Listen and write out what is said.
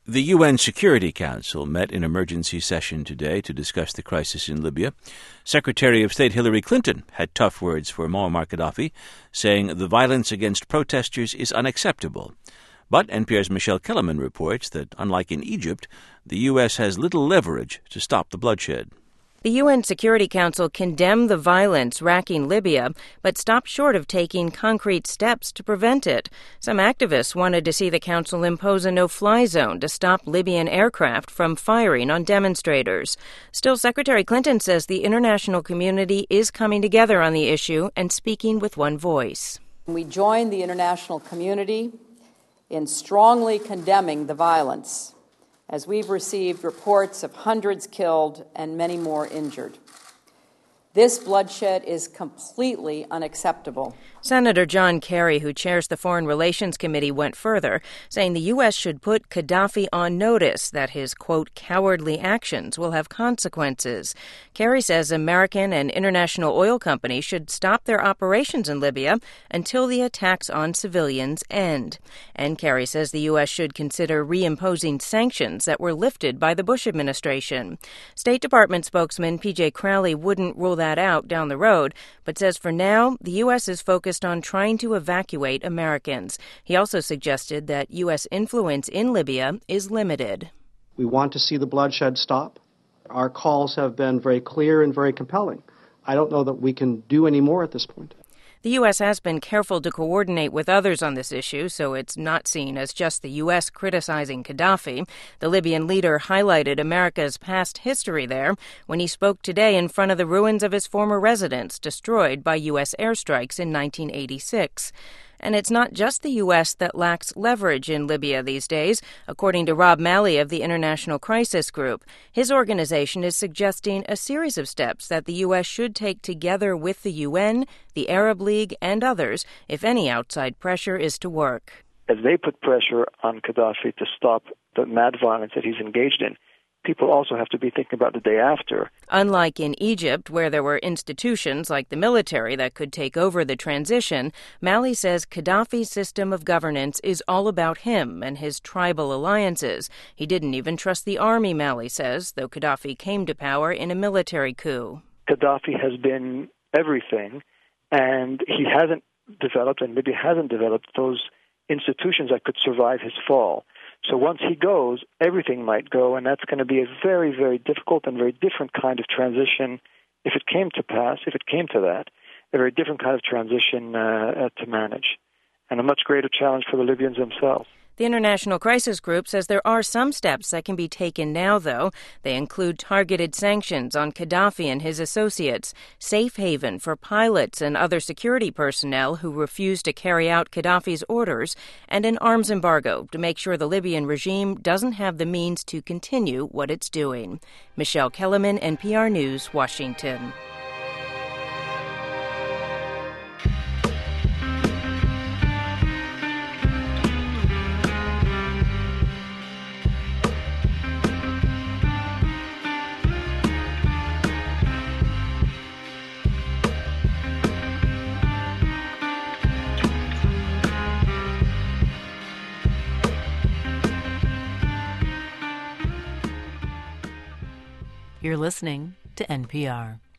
The UN Security Council met in emergency session today to discuss the crisis in Libya. Secretary of State Hillary Clinton had tough words for Muammar Gaddafi, saying the violence against protesters is unacceptable. But NPR's Michelle Kellerman reports that, unlike in Egypt, the U.S. has little leverage to stop the bloodshed. The UN Security Council condemned the violence racking Libya, but stopped short of taking concrete steps to prevent it. Some activists wanted to see the council impose a no-fly zone to stop Libyan aircraft from firing on demonstrators. Still, Secretary Clinton says the international community is coming together on the issue and speaking with one voice. We join the international community in strongly condemning the violence, as we've received reports of hundreds killed and many more injured. This bloodshed is completely unacceptable. Senator John Kerry, who chairs the Foreign Relations Committee, went further, saying the U.S. should put Gaddafi on notice that his, quote, cowardly actions will have consequences. Kerry says American and international oil companies should stop their operations in Libya until the attacks on civilians end. And Kerry says the U.S. should consider reimposing sanctions that were lifted by the Bush administration. State Department spokesman P.J. Crowley wouldn't rule that out down the road, but says for now, the U.S. is focused on trying to evacuate Americans. He also suggested that U.S. influence in Libya is limited. We want to see the bloodshed stop. Our calls have been very clear and very compelling. I don't know that we can do any more at this point. The U.S. has been careful to coordinate with others on this issue, so it's not seen as just the U.S. criticizing Gaddafi. The Libyan leader highlighted America's past history there when he spoke today in front of the ruins of his former residence destroyed by U.S. airstrikes in 1986. And it's not just the U.S. that lacks leverage in Libya these days, according to Rob Malley of the International Crisis Group. His organization is suggesting a series of steps that the U.S. should take together with the UN, the Arab League, and others if any outside pressure is to work. As they put pressure on Gaddafi to stop the mad violence that he's engaged in, people also have to be thinking about the day after. Unlike in Egypt, where there were institutions like the military that could take over the transition, Malley says Gaddafi's system of governance is all about him and his tribal alliances. He didn't even trust the army, Malley says, though Gaddafi came to power in a military coup. Gaddafi has been everything, and he hasn't developed, and Libya hasn't developed, those institutions that could survive his fall. So once he goes, everything might go, and that's going to be a very, very difficult and very different kind of transition if it came to pass, if it came to that, a very different kind of transition to manage, and a much greater challenge for the Libyans themselves. The International Crisis Group says there are some steps that can be taken now, though. They include targeted sanctions on Gaddafi and his associates, safe haven for pilots and other security personnel who refuse to carry out Gaddafi's orders, and an arms embargo to make sure the Libyan regime doesn't have the means to continue what it's doing. Michelle Kellerman, NPR News, Washington. You're listening to NPR.